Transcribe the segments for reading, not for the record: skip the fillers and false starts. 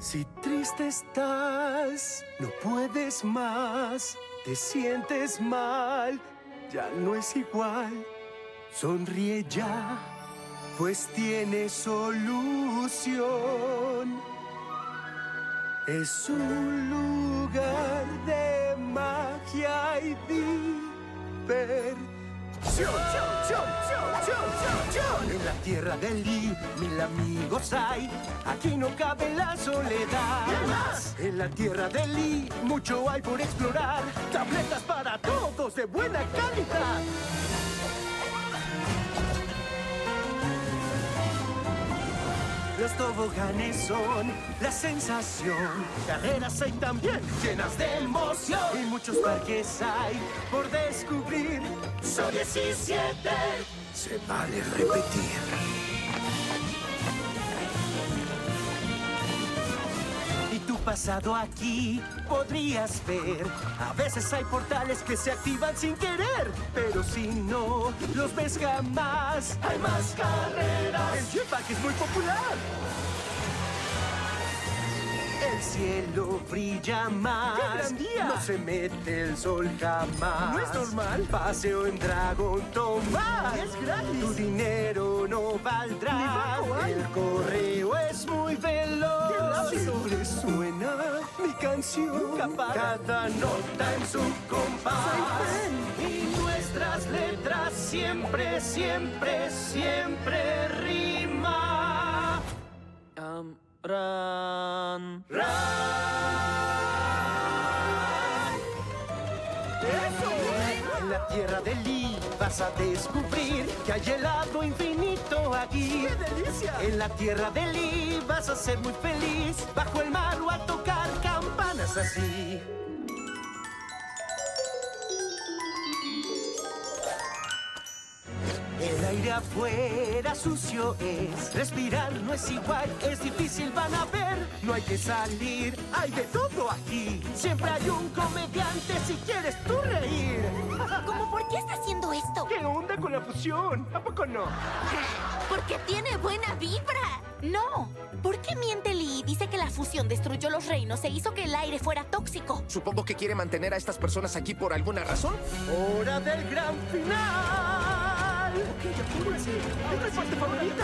Si triste estás, no puedes más, te sientes mal, ya no es igual. Sonríe ya, pues tiene solución. Es un lugar de magia y diversión. En la tierra del Lee, 1000 amigos hay. Aquí no cabe la soledad. En la tierra del Lee, mucho hay por explorar. Tabletas para todos de buena calidad. Los toboganes son la sensación. Carreras hay también llenas de emoción. Y muchos parques hay por descubrir. Son 17. Se vale repetir. Y tu pasado aquí podrías ver. A veces hay portales que se activan sin querer. Pero si no los ves jamás, hay más carreras. El jetpack es muy popular. El cielo brilla más. ¡Qué gran día! No se mete el sol jamás. ¿No es normal? Paseo en Dragon Tomar. ¡Y es gratis! Tu dinero no valdrá. ¡Ni banco hay! El correo es muy veloz. ¡Qué rápido! Siempre suena mi canción. Capaz. Cada nota en su compás. Y nuestras letras siempre, siempre, siempre riman. Run. ¡Eso! En la tierra del Lee vas a descubrir que hay helado infinito aquí. ¡Qué delicia! En la tierra del Lee vas a ser muy feliz. Bajo el mar o a tocar campanas así. El aire afuera sucio es. Respirar no es igual, es difícil, van a ver. No hay que salir, hay de todo aquí. Siempre hay un comediante si quieres tú reír. ¿Cómo por qué está haciendo esto? ¿Qué onda con la fusión? ¿A poco no? Porque tiene buena vibra. No. ¿Por qué miente Lee? Dice que la fusión destruyó los reinos e hizo que el aire fuera tóxico. Supongo que quiere mantener a estas personas aquí por alguna razón. ¡Hora del gran final! Ok, ahora sí. ¿Es mi parte favorita?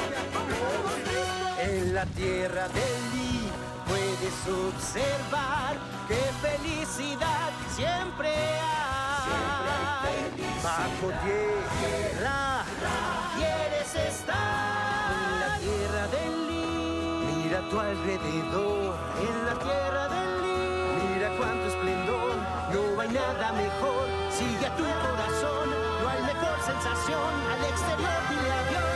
En la tierra del Lee puedes observar qué felicidad siempre hay. Bajo tierra quieres estar. En la tierra del Lee, mira a tu alrededor. En la tierra del Lee, mira cuánto esplendor. No hay nada mejor. Sigue a tu corazón. No hay mejor sensación. Al exterior dile adiós.